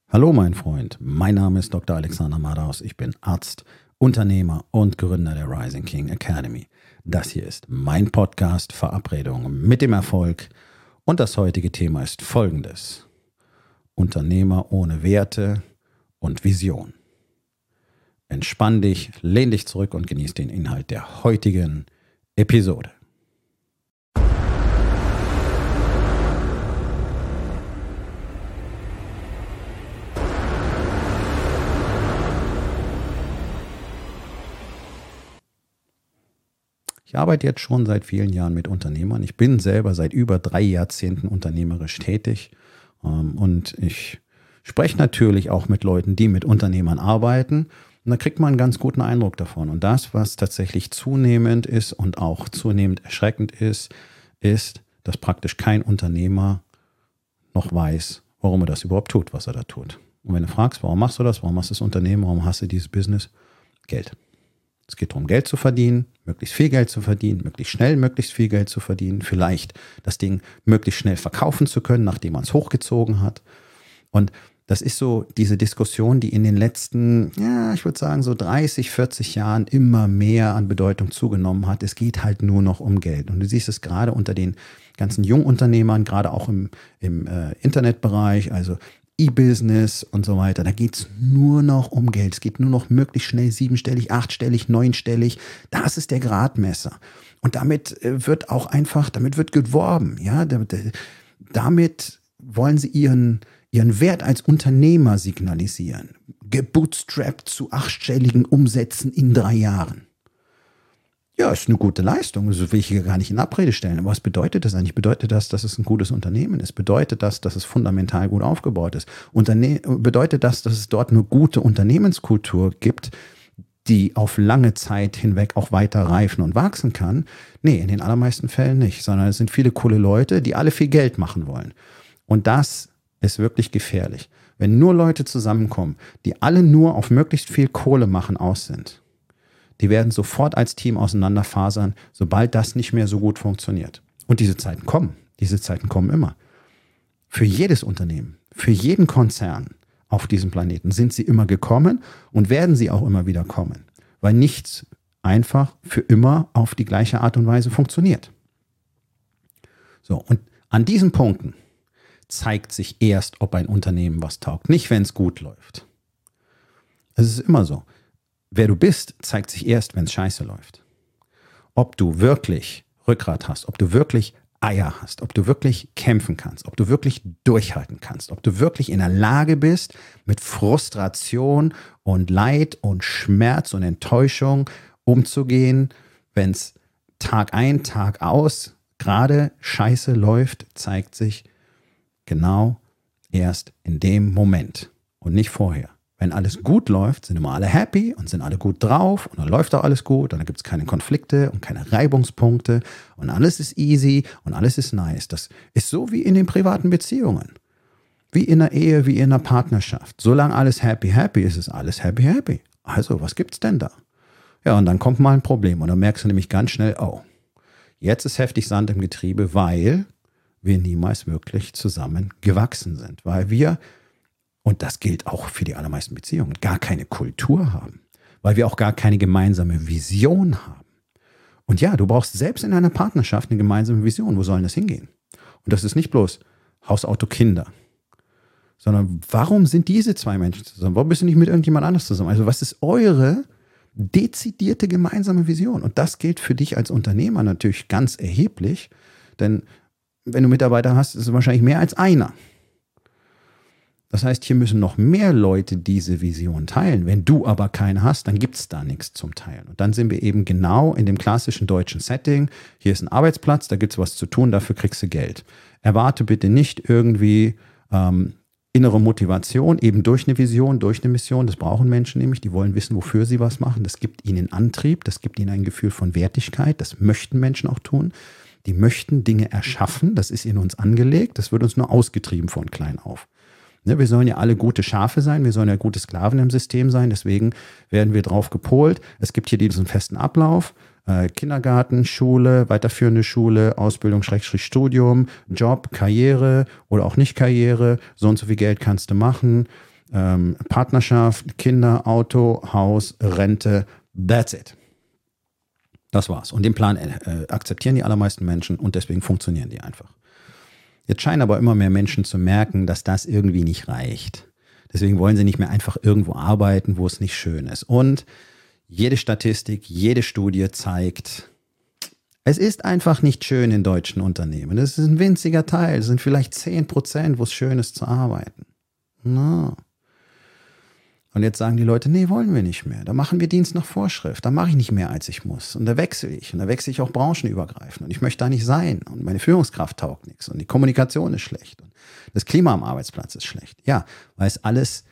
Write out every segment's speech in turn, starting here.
Hallo mein Freund, mein Name ist Dr. Alexander Madaus, ich bin Arzt, Unternehmer und Gründer der Rising King Academy. Das hier ist mein Podcast Verabredung mit dem Erfolg und das heutige Thema ist folgendes: Unternehmer ohne Werte und Vision. Entspann dich, lehn dich zurück und genieß den Inhalt der heutigen Episode. Ich arbeite jetzt schon seit vielen Jahren mit Unternehmern. Ich bin selber seit über 3 Jahrzehnten unternehmerisch tätig. Und ich spreche natürlich auch mit Leuten, die mit Unternehmern arbeiten. Und da kriegt man einen ganz guten Eindruck davon. Und das, was tatsächlich zunehmend ist und auch zunehmend erschreckend ist, dass praktisch kein Unternehmer noch weiß, warum er das überhaupt tut, was er da tut. Und wenn du fragst, warum machst du das, warum machst du das Unternehmen, warum hast du dieses Business? Geld. Es geht darum, Geld zu verdienen, möglichst viel Geld zu verdienen, möglichst schnell möglichst viel Geld zu verdienen, vielleicht das Ding möglichst schnell verkaufen zu können, nachdem man es hochgezogen hat. Und das ist so diese Diskussion, die in den letzten, ich würde sagen so 30, 40 Jahren immer mehr an Bedeutung zugenommen hat. Es geht halt nur noch um Geld. Und du siehst es gerade unter den ganzen Jungunternehmern, gerade auch im Internetbereich, also E-Business und so weiter, da geht es nur noch um Geld. Es geht nur noch möglichst schnell 7-stellig, 8-stellig, 9-stellig. Das ist der Gradmesser. Und damit wird auch einfach, damit wird geworben. Ja? Damit wollen sie ihren Wert als Unternehmer signalisieren. Gebootstrapped zu 8-stelligen Umsätzen in 3 Jahren. Ja, ist eine gute Leistung, das will ich hier gar nicht in Abrede stellen. Aber was bedeutet das eigentlich? Bedeutet das, dass es ein gutes Unternehmen ist? Bedeutet das, dass es fundamental gut aufgebaut ist? Bedeutet das, dass es dort eine gute Unternehmenskultur gibt, die auf lange Zeit hinweg auch weiter reifen und wachsen kann? Nee, in den allermeisten Fällen nicht, sondern es sind viele coole Leute, die alle viel Geld machen wollen. Und das ist wirklich gefährlich. Wenn nur Leute zusammenkommen, die alle nur auf möglichst viel Kohle machen aus sind, die werden sofort als Team auseinanderfasern, sobald das nicht mehr so gut funktioniert. Und diese Zeiten kommen. Diese Zeiten kommen immer. Für jedes Unternehmen, für jeden Konzern auf diesem Planeten sind sie immer gekommen und werden sie auch immer wieder kommen. Weil nichts einfach für immer auf die gleiche Art und Weise funktioniert. So, und an diesen Punkten zeigt sich erst, ob ein Unternehmen was taugt. Nicht, wenn es gut läuft. Es ist immer so. Wer du bist, zeigt sich erst, wenn es scheiße läuft. Ob du wirklich Rückgrat hast, ob du wirklich Eier hast, ob du wirklich kämpfen kannst, ob du wirklich durchhalten kannst, ob du wirklich in der Lage bist, mit Frustration und Leid und Schmerz und Enttäuschung umzugehen, wenn es Tag ein, Tag aus gerade scheiße läuft, zeigt sich genau erst in dem Moment und nicht vorher. Wenn alles gut läuft, sind immer alle happy und sind alle gut drauf und dann läuft auch alles gut und dann gibt es keine Konflikte und keine Reibungspunkte und alles ist easy und alles ist nice. Das ist so wie in den privaten Beziehungen, wie in der Ehe, wie in einer Partnerschaft. Solange alles happy ist, ist alles happy. Also, was gibt's denn da? Ja, und dann kommt mal ein Problem und dann merkst du nämlich ganz schnell, oh, jetzt ist heftig Sand im Getriebe, weil wir niemals wirklich zusammen gewachsen sind, weil wir, und das gilt auch für die allermeisten Beziehungen, gar keine Kultur haben, weil wir auch gar keine gemeinsame Vision haben. Und ja, du brauchst selbst in einer Partnerschaft eine gemeinsame Vision. Wo soll das hingehen? Und das ist nicht bloß Haus, Auto, Kinder, sondern warum sind diese 2 Menschen zusammen? Warum bist du nicht mit irgendjemand anders zusammen? Also was ist eure dezidierte gemeinsame Vision? Und das gilt für dich als Unternehmer natürlich ganz erheblich, denn wenn du Mitarbeiter hast, ist es wahrscheinlich mehr als einer. Das heißt, hier müssen noch mehr Leute diese Vision teilen. Wenn du aber keine hast, dann gibt es da nichts zum Teilen. Und dann sind wir eben genau in dem klassischen deutschen Setting. Hier ist ein Arbeitsplatz, da gibt es was zu tun, dafür kriegst du Geld. Erwarte bitte nicht irgendwie innere Motivation, eben durch eine Vision, durch eine Mission. Das brauchen Menschen nämlich, die wollen wissen, wofür sie was machen. Das gibt ihnen Antrieb, das gibt ihnen ein Gefühl von Wertigkeit. Das möchten Menschen auch tun. Die möchten Dinge erschaffen, das ist in uns angelegt, das wird uns nur ausgetrieben von klein auf. Ne, wir sollen ja alle gute Schafe sein, wir sollen ja gute Sklaven im System sein, deswegen werden wir drauf gepolt. Es gibt hier diesen festen Ablauf, Kindergarten, Schule, weiterführende Schule, Ausbildung, Studium, Job, Karriere oder auch nicht Karriere, so und so viel Geld kannst du machen, Partnerschaft, Kinder, Auto, Haus, Rente, that's it. Das war's. Und den Plan akzeptieren die allermeisten Menschen und deswegen funktionieren die einfach. Jetzt scheinen aber immer mehr Menschen zu merken, dass das irgendwie nicht reicht. Deswegen wollen sie nicht mehr einfach irgendwo arbeiten, wo es nicht schön ist. Und jede Statistik, jede Studie zeigt, es ist einfach nicht schön in deutschen Unternehmen. Das ist ein winziger Teil. Es sind vielleicht 10%, wo es schön ist zu arbeiten. No. Und jetzt sagen die Leute, nee, wollen wir nicht mehr. Da machen wir Dienst nach Vorschrift. Da mache ich nicht mehr, als ich muss. Und da wechsle ich. Und da wechsle ich auch branchenübergreifend. Und ich möchte da nicht sein. Und meine Führungskraft taugt nichts. Und die Kommunikation ist schlecht. Und das Klima am Arbeitsplatz ist schlecht. Ja, weil es alles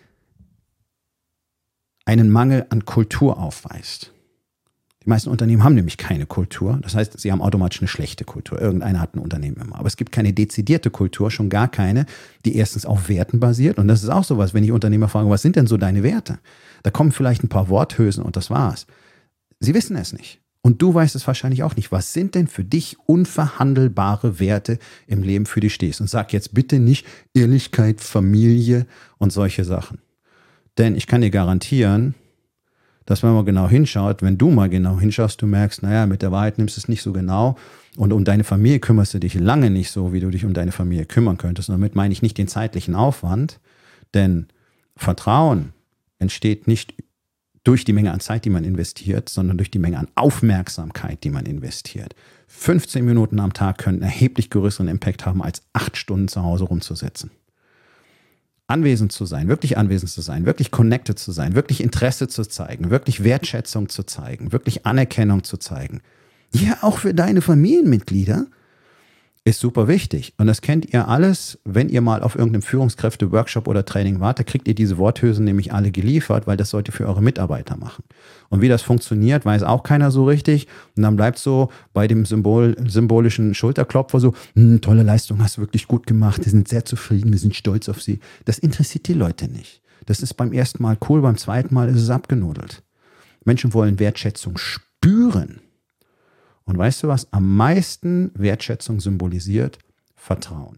einen Mangel an Kultur aufweist. Die meisten Unternehmen haben nämlich keine Kultur. Das heißt, sie haben automatisch eine schlechte Kultur. Irgendeiner hat ein Unternehmen immer. Aber es gibt keine dezidierte Kultur, schon gar keine, die erstens auf Werten basiert. Und das ist auch sowas, wenn ich Unternehmer frage, was sind denn so deine Werte? Da kommen vielleicht ein paar Worthülsen und das war's. Sie wissen es nicht. Und du weißt es wahrscheinlich auch nicht. Was sind denn für dich unverhandelbare Werte im Leben, für die stehst? Und sag jetzt bitte nicht Ehrlichkeit, Familie und solche Sachen. Denn ich kann dir garantieren, dass wenn man genau hinschaut, wenn du mal genau hinschaust, du merkst, naja, mit der Wahrheit nimmst du es nicht so genau und um deine Familie kümmerst du dich lange nicht so, wie du dich um deine Familie kümmern könntest. Und damit meine ich nicht den zeitlichen Aufwand, denn Vertrauen entsteht nicht durch die Menge an Zeit, die man investiert, sondern durch die Menge an Aufmerksamkeit, die man investiert. 15 Minuten am Tag können einen erheblich größeren Impact haben, als 8 Stunden zu Hause rumzusitzen. Anwesend zu sein, wirklich connected zu sein, wirklich Interesse zu zeigen, wirklich Wertschätzung zu zeigen, wirklich Anerkennung zu zeigen. Ja, auch für deine Familienmitglieder ist super wichtig. Und das kennt ihr alles, wenn ihr mal auf irgendeinem Führungskräfte-Workshop oder Training wart, da kriegt ihr diese Worthülsen nämlich alle geliefert, weil das sollt ihr für eure Mitarbeiter machen. Und wie das funktioniert, weiß auch keiner so richtig. Und dann bleibt so bei dem symbolischen Schulterklopfer so, tolle Leistung, hast du wirklich gut gemacht, wir sind sehr zufrieden, wir sind stolz auf sie. Das interessiert die Leute nicht. Das ist beim ersten Mal cool, beim zweiten Mal ist es abgenudelt. Menschen wollen Wertschätzung spüren. Und weißt du, was am meisten Wertschätzung symbolisiert? Vertrauen.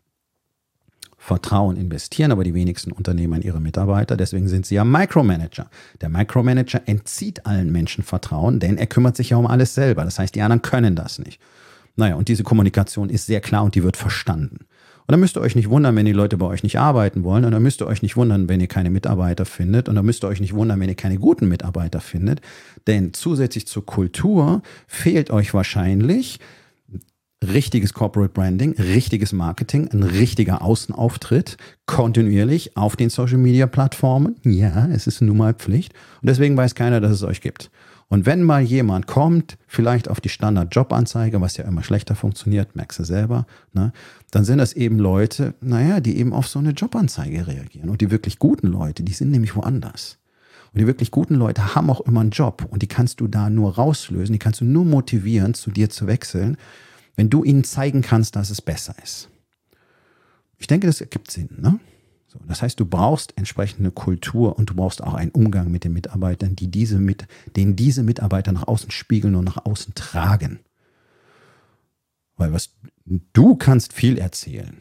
Vertrauen investieren aber die wenigsten Unternehmer in ihre Mitarbeiter, deswegen sind sie ja Micromanager. Der Micromanager entzieht allen Menschen Vertrauen, denn er kümmert sich ja um alles selber. Das heißt, die anderen können das nicht. Naja, und diese Kommunikation ist sehr klar und die wird verstanden. Und dann müsst ihr euch nicht wundern, wenn die Leute bei euch nicht arbeiten wollen. Und dann müsst ihr euch nicht wundern, wenn ihr keine Mitarbeiter findet. Und dann müsst ihr euch nicht wundern, wenn ihr keine guten Mitarbeiter findet. Denn zusätzlich zur Kultur fehlt euch wahrscheinlich richtiges Corporate Branding, richtiges Marketing, ein richtiger Außenauftritt, kontinuierlich auf den Social-Media-Plattformen. Ja, es ist nun mal Pflicht. Und deswegen weiß keiner, dass es euch gibt. Und wenn mal jemand kommt, vielleicht auf die Standard-Jobanzeige, was ja immer schlechter funktioniert, merkst du selber, ne, dann sind das eben Leute, naja, die eben auf so eine Jobanzeige reagieren. Und die wirklich guten Leute, die sind nämlich woanders. Und die wirklich guten Leute haben auch immer einen Job. Und die kannst du da nur rauslösen, die kannst du nur motivieren, zu dir zu wechseln, wenn du ihnen zeigen kannst, dass es besser ist. Ich denke, das ergibt Sinn, ne? So, das heißt, du brauchst entsprechende Kultur und du brauchst auch einen Umgang mit den Mitarbeitern, den diese Mitarbeiter nach außen spiegeln und nach außen tragen. Weil du kannst viel erzählen.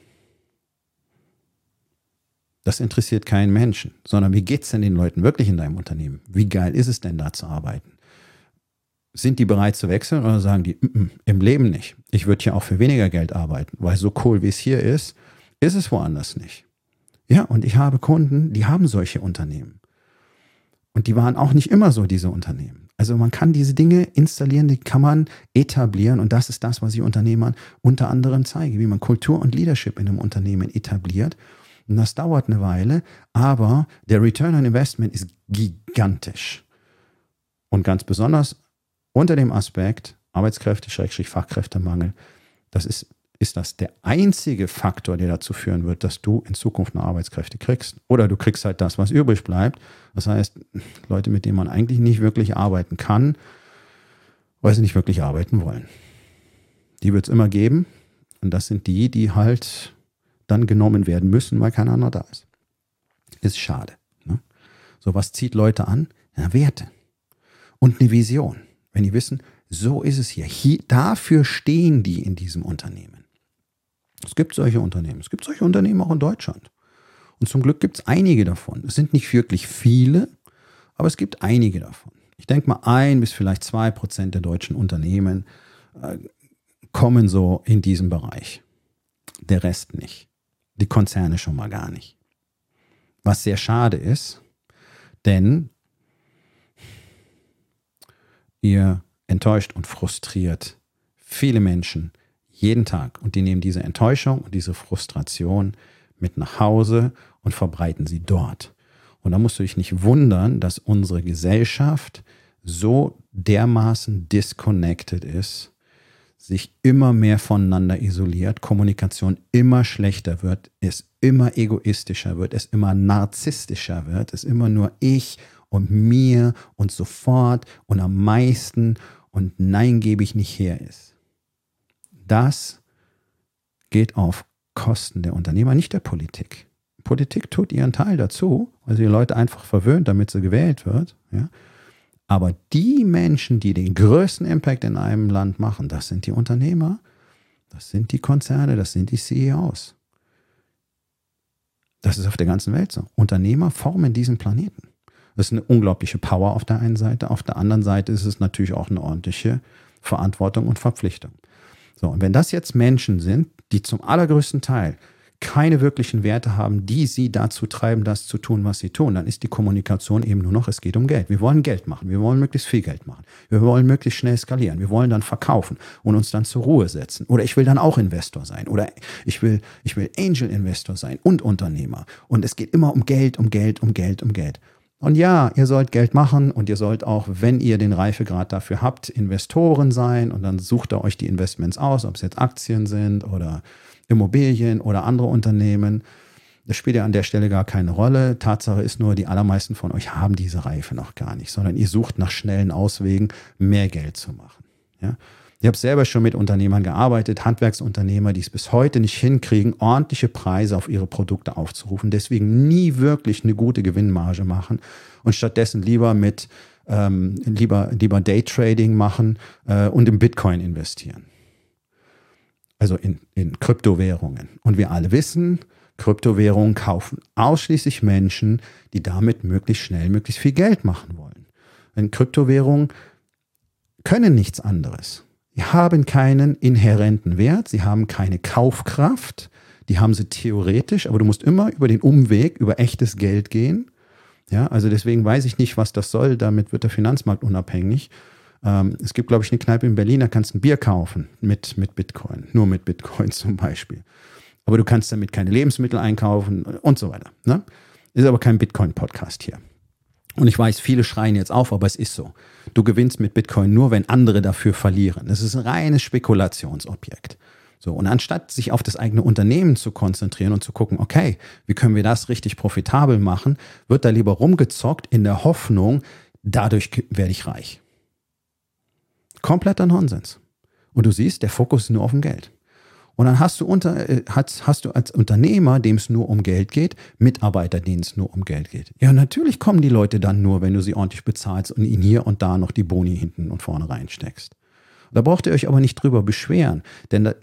Das interessiert keinen Menschen, sondern wie geht es denn den Leuten wirklich in deinem Unternehmen? Wie geil ist es denn da zu arbeiten? Sind die bereit zu wechseln oder sagen die, im Leben nicht. Ich würde hier auch für weniger Geld arbeiten, weil so cool wie es hier ist es woanders nicht. Ja, und ich habe Kunden, die haben solche Unternehmen. Und die waren auch nicht immer so, diese Unternehmen. Also man kann diese Dinge installieren, die kann man etablieren. Und das ist das, was ich Unternehmern unter anderem zeige, wie man Kultur und Leadership in einem Unternehmen etabliert. Und das dauert eine Weile, aber der Return on Investment ist gigantisch. Und ganz besonders unter dem Aspekt Arbeitskräfte-Fachkräftemangel, das ist das der einzige Faktor, der dazu führen wird, dass du in Zukunft eine Arbeitskräfte kriegst. Oder du kriegst halt das, was übrig bleibt. Das heißt, Leute, mit denen man eigentlich nicht wirklich arbeiten kann, weil sie nicht wirklich arbeiten wollen. Die wird es immer geben. Und das sind die, die halt dann genommen werden müssen, weil kein anderer da ist. Ist schade. Ne? So, was zieht Leute an? Ja, Werte. Und eine Vision. Wenn die wissen, so ist es hier. Dafür stehen die in diesem Unternehmen. Es gibt solche Unternehmen. Es gibt solche Unternehmen auch in Deutschland. Und zum Glück gibt es einige davon. Es sind nicht wirklich viele, aber es gibt einige davon. Ich denke mal 1 bis vielleicht 2% der deutschen Unternehmen kommen so in diesem Bereich. Der Rest nicht. Die Konzerne schon mal gar nicht. Was sehr schade ist, denn ihr enttäuscht und frustriert viele Menschen jeden Tag. Und die nehmen diese Enttäuschung und diese Frustration mit nach Hause und verbreiten sie dort. Und da musst du dich nicht wundern, dass unsere Gesellschaft so dermaßen disconnected ist, sich immer mehr voneinander isoliert, Kommunikation immer schlechter wird, es immer egoistischer wird, es immer narzisstischer wird, es immer nur ich und mir und sofort und am meisten und nein, gebe ich nicht her ist. Das geht auf Kosten der Unternehmer, nicht der Politik. Politik tut ihren Teil dazu, weil sie die Leute einfach verwöhnt, damit sie gewählt wird. Ja? Aber die Menschen, die den größten Impact in einem Land machen, das sind die Unternehmer, das sind die Konzerne, das sind die CEOs. Das ist auf der ganzen Welt so. Unternehmer formen diesen Planeten. Das ist eine unglaubliche Power auf der einen Seite. Auf der anderen Seite ist es natürlich auch eine ordentliche Verantwortung und Verpflichtung. So, und wenn das jetzt Menschen sind, die zum allergrößten Teil keine wirklichen Werte haben, die sie dazu treiben, das zu tun, was sie tun, dann ist die Kommunikation eben nur noch, es geht um Geld. Wir wollen Geld machen, wir wollen möglichst viel Geld machen, wir wollen möglichst schnell skalieren, wir wollen dann verkaufen und uns dann zur Ruhe setzen. Oder ich will dann auch Investor sein oder ich will Angel-Investor sein und Unternehmer. Und es geht immer um Geld, um Geld, um Geld, um Geld. Und ja, ihr sollt Geld machen und ihr sollt auch, wenn ihr den Reifegrad dafür habt, Investoren sein und dann sucht ihr euch die Investments aus, ob es jetzt Aktien sind oder Immobilien oder andere Unternehmen. Das spielt ja an der Stelle gar keine Rolle. Tatsache ist nur, die allermeisten von euch haben diese Reife noch gar nicht, sondern ihr sucht nach schnellen Auswegen, mehr Geld zu machen. Ja? Ich habe selber schon mit Unternehmern gearbeitet, Handwerksunternehmer, die es bis heute nicht hinkriegen, ordentliche Preise auf ihre Produkte aufzurufen, deswegen nie wirklich eine gute Gewinnmarge machen und stattdessen lieber lieber Daytrading machen und im Bitcoin investieren. Also in Kryptowährungen. Und wir alle wissen, Kryptowährungen kaufen ausschließlich Menschen, die damit möglichst schnell, möglichst viel Geld machen wollen. Denn Kryptowährungen können nichts anderes. Sie haben keinen inhärenten Wert, sie haben keine Kaufkraft, die haben sie theoretisch, aber du musst immer über den Umweg, über echtes Geld gehen. Ja, also deswegen weiß ich nicht, was das soll, damit wird der Finanzmarkt unabhängig. Es gibt, glaube ich, eine Kneipe in Berlin, da kannst du ein Bier kaufen mit Bitcoin, nur mit Bitcoin zum Beispiel. Aber du kannst damit keine Lebensmittel einkaufen und so weiter. Ne? Ist aber kein Bitcoin-Podcast hier. Und ich weiß, viele schreien jetzt auf, aber es ist so. Du gewinnst mit Bitcoin nur, wenn andere dafür verlieren. Es ist ein reines Spekulationsobjekt. So, und anstatt sich auf das eigene Unternehmen zu konzentrieren und zu gucken, okay, wie können wir das richtig profitabel machen, wird da lieber rumgezockt in der Hoffnung, dadurch werde ich reich. Kompletter Nonsens. Und du siehst, der Fokus ist nur auf dem Geld. Und dann hast du als Unternehmer, dem es nur um Geld geht, Mitarbeiter, denen es nur um Geld geht. Ja, natürlich kommen die Leute dann nur, wenn du sie ordentlich bezahlst und ihnen hier und da noch die Boni hinten und vorne reinsteckst. Da braucht ihr euch aber nicht drüber beschweren, denn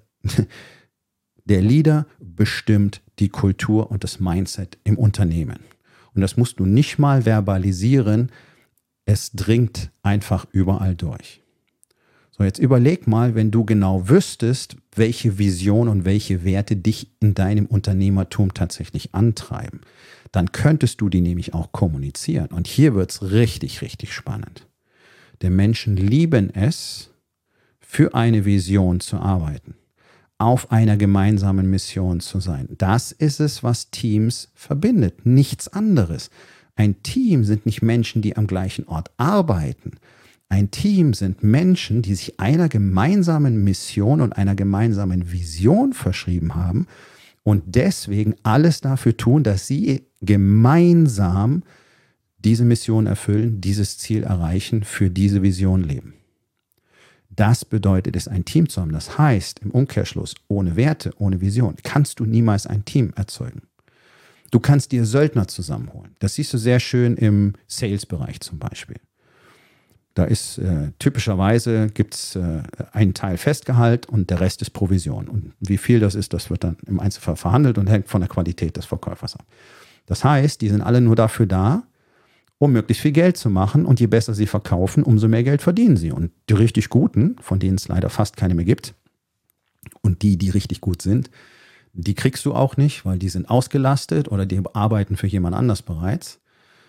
der Leader bestimmt die Kultur und das Mindset im Unternehmen. Und das musst du nicht mal verbalisieren, es dringt einfach überall durch. So, jetzt überleg mal, wenn du genau wüsstest, welche Vision und welche Werte dich in deinem Unternehmertum tatsächlich antreiben, dann könntest du die nämlich auch kommunizieren. Und hier wird es richtig, richtig spannend. Denn Menschen lieben es, für eine Vision zu arbeiten, auf einer gemeinsamen Mission zu sein. Das ist es, was Teams verbindet, nichts anderes. Ein Team sind nicht Menschen, die am gleichen Ort arbeiten. Ein Team sind Menschen, die sich einer gemeinsamen Mission und einer gemeinsamen Vision verschrieben haben und deswegen alles dafür tun, dass sie gemeinsam diese Mission erfüllen, dieses Ziel erreichen, für diese Vision leben. Das bedeutet es, ein Team zu haben. Das heißt, im Umkehrschluss, ohne Werte, ohne Vision, kannst du niemals ein Team erzeugen. Du kannst dir Söldner zusammenholen. Das siehst du sehr schön im Sales-Bereich zum Beispiel. Da ist typischerweise gibt es einen Teil Festgehalt und der Rest ist Provision. Und wie viel das ist, das wird dann im Einzelfall verhandelt und hängt von der Qualität des Verkäufers ab. Das heißt, die sind alle nur dafür da, um möglichst viel Geld zu machen. Und je besser sie verkaufen, umso mehr Geld verdienen sie. Und die richtig Guten, von denen es leider fast keine mehr gibt, und die richtig gut sind, die kriegst du auch nicht, weil die sind ausgelastet oder die arbeiten für jemand anders bereits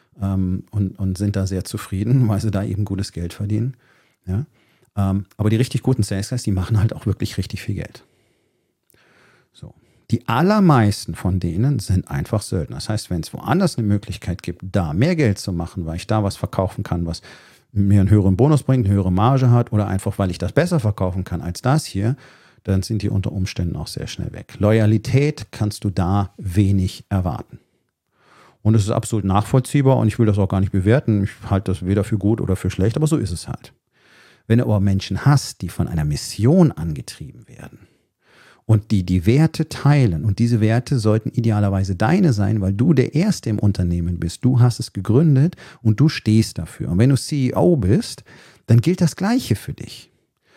und sind da sehr zufrieden, weil sie da eben gutes Geld verdienen. Ja? Aber die richtig guten Sales Guys, die machen halt auch wirklich richtig viel Geld. So. Die allermeisten von denen sind einfach Söldner. Das heißt, wenn es woanders eine Möglichkeit gibt, da mehr Geld zu machen, weil ich da was verkaufen kann, was mir einen höheren Bonus bringt, eine höhere Marge hat oder einfach, weil ich das besser verkaufen kann als das hier, dann sind die unter Umständen auch sehr schnell weg. Loyalität kannst du da wenig erwarten. Und es ist absolut nachvollziehbar und ich will das auch gar nicht bewerten. Ich halte das weder für gut oder für schlecht, aber so ist es halt. Wenn du aber Menschen hast, die von einer Mission angetrieben werden und die Werte teilen, und diese Werte sollten idealerweise deine sein, weil du der Erste im Unternehmen bist. Du hast es gegründet und du stehst dafür. Und wenn du CEO bist, dann gilt das Gleiche für dich.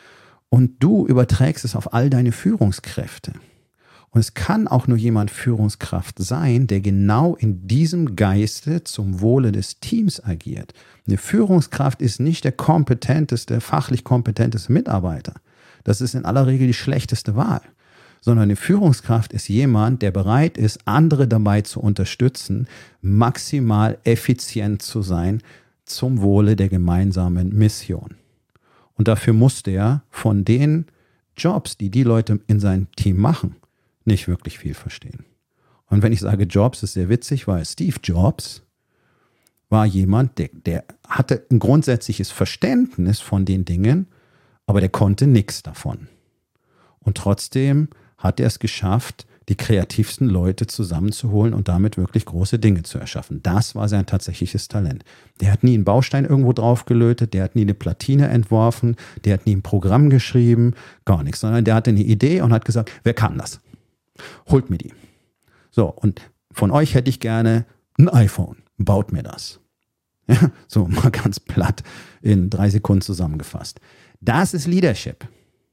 Und du überträgst es auf all deine Führungskräfte. Und es kann auch nur jemand Führungskraft sein, der genau in diesem Geiste zum Wohle des Teams agiert. Eine Führungskraft ist nicht der kompetenteste, fachlich kompetenteste Mitarbeiter. Das ist in aller Regel die schlechteste Wahl. Sondern eine Führungskraft ist jemand, der bereit ist, andere dabei zu unterstützen, maximal effizient zu sein zum Wohle der gemeinsamen Mission. Und dafür muss der von den Jobs, die Leute in seinem Team machen, nicht wirklich viel verstehen. Und wenn ich sage Jobs, ist sehr witzig, weil Steve Jobs war jemand, der hatte ein grundsätzliches Verständnis von den Dingen, aber der konnte nichts davon. Und trotzdem hat er es geschafft, die kreativsten Leute zusammenzuholen und damit wirklich große Dinge zu erschaffen. Das war sein tatsächliches Talent. Der hat nie einen Baustein irgendwo drauf gelötet, der hat nie eine Platine entworfen, der hat nie ein Programm geschrieben, gar nichts, sondern der hatte eine Idee und hat gesagt, wer kann das? Holt mir die. So, und von euch hätte ich gerne ein iPhone. Baut mir das. Ja, so mal ganz platt in 3 Sekunden zusammengefasst. Das ist Leadership.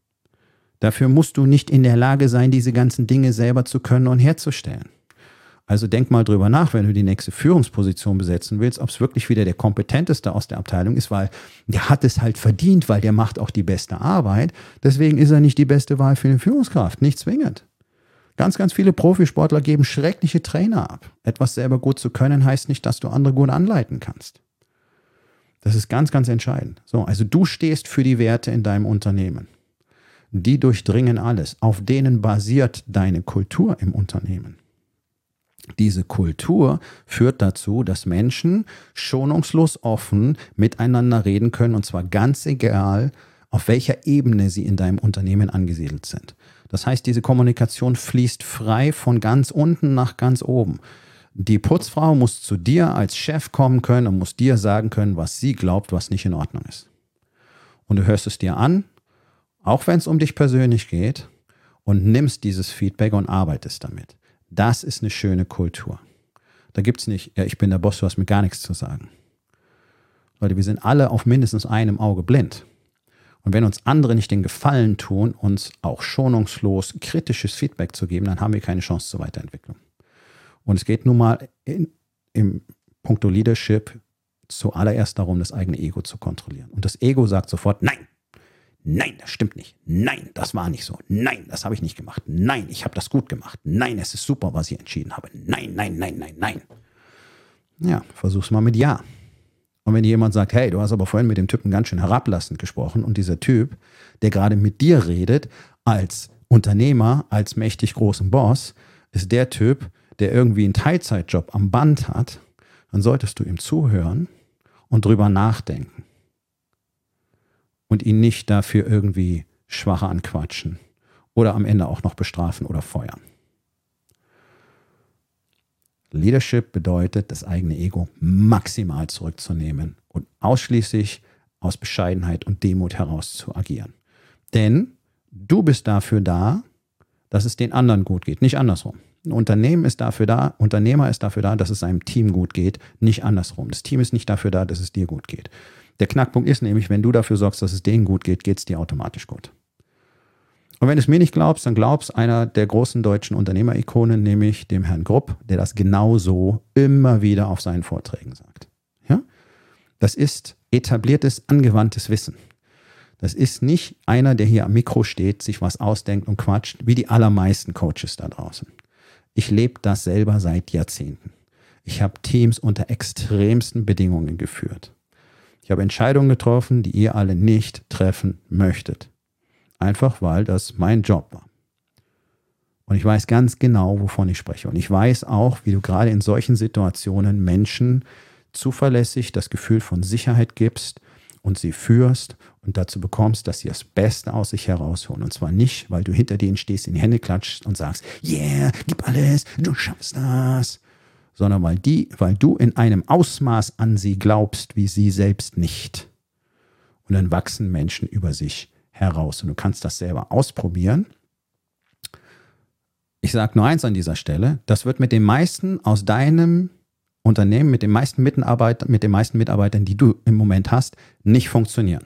Dafür musst du nicht in der Lage sein, diese ganzen Dinge selber zu können und herzustellen. Also denk mal drüber nach, wenn du die nächste Führungsposition besetzen willst, ob es wirklich wieder der Kompetenteste aus der Abteilung ist, weil der hat es halt verdient, weil der macht auch die beste Arbeit. Deswegen ist er nicht die beste Wahl für eine Führungskraft, nicht zwingend. Ganz, ganz viele Profisportler geben schreckliche Trainer ab. Etwas selber gut zu können, heißt nicht, dass du andere gut anleiten kannst. Das ist ganz, ganz entscheidend. So, also du stehst für die Werte in deinem Unternehmen. Die durchdringen alles. Auf denen basiert deine Kultur im Unternehmen. Diese Kultur führt dazu, dass Menschen schonungslos offen miteinander reden können, und zwar ganz egal, auf welcher Ebene sie in deinem Unternehmen angesiedelt sind. Das heißt, diese Kommunikation fließt frei von ganz unten nach ganz oben. Die Putzfrau muss zu dir als Chef kommen können und muss dir sagen können, was sie glaubt, was nicht in Ordnung ist. Und du hörst es dir an, auch wenn es um dich persönlich geht, und nimmst dieses Feedback und arbeitest damit. Das ist eine schöne Kultur. Da gibt es nicht, ja, ich bin der Boss, du hast mir gar nichts zu sagen. Leute, wir sind alle auf mindestens einem Auge blind. Und wenn uns andere nicht den Gefallen tun, uns auch schonungslos kritisches Feedback zu geben, dann haben wir keine Chance zur Weiterentwicklung. Und es geht nun mal im Punkto Leadership zuallererst darum, das eigene Ego zu kontrollieren. Und das Ego sagt sofort, nein. Nein, das stimmt nicht. Nein, das war nicht so. Nein, das habe ich nicht gemacht. Nein, ich habe das gut gemacht. Nein, es ist super, was ich entschieden habe. Nein, nein, nein, nein, nein. Ja, versuch's mal mit Ja. Und wenn jemand sagt, hey, du hast aber vorhin mit dem Typen ganz schön herablassend gesprochen, und dieser Typ, der gerade mit dir redet, als Unternehmer, als mächtig großen Boss, ist der Typ, der irgendwie einen Teilzeitjob am Band hat, dann solltest du ihm zuhören und drüber nachdenken. Und ihn nicht dafür irgendwie schwacher anquatschen oder am Ende auch noch bestrafen oder feuern. Leadership bedeutet, das eigene Ego maximal zurückzunehmen und ausschließlich aus Bescheidenheit und Demut heraus zu agieren. Denn du bist dafür da, dass es den anderen gut geht, nicht andersrum. Ein Unternehmer ist dafür da, dass es seinem Team gut geht, nicht andersrum. Das Team ist nicht dafür da, dass es dir gut geht. Der Knackpunkt ist nämlich, wenn du dafür sorgst, dass es denen gut geht, geht es dir automatisch gut. Und wenn du es mir nicht glaubst, dann glaubst einer der großen deutschen Unternehmerikonen, nämlich dem Herrn Grupp, der das genauso immer wieder auf seinen Vorträgen sagt. Ja? Das ist etabliertes, angewandtes Wissen. Das ist nicht einer, der hier am Mikro steht, sich was ausdenkt und quatscht, wie die allermeisten Coaches da draußen. Ich lebe das selber seit Jahrzehnten. Ich habe Teams unter extremsten Bedingungen geführt. Ich habe Entscheidungen getroffen, die ihr alle nicht treffen möchtet. Einfach, weil das mein Job war. Und ich weiß ganz genau, wovon ich spreche. Und ich weiß auch, wie du gerade in solchen Situationen Menschen zuverlässig das Gefühl von Sicherheit gibst und sie führst und dazu bekommst, dass sie das Beste aus sich herausholen. Und zwar nicht, weil du hinter denen stehst, in die Hände klatschst und sagst, yeah, gib alles, du schaffst das. Sondern weil du in einem Ausmaß an sie glaubst, wie sie selbst nicht. Und dann wachsen Menschen über sich heraus. Und du kannst das selber ausprobieren. Ich sage nur eins an dieser Stelle, das wird mit den meisten aus deinem Unternehmen, mit den meisten Mitarbeitern, die du im Moment hast, nicht funktionieren.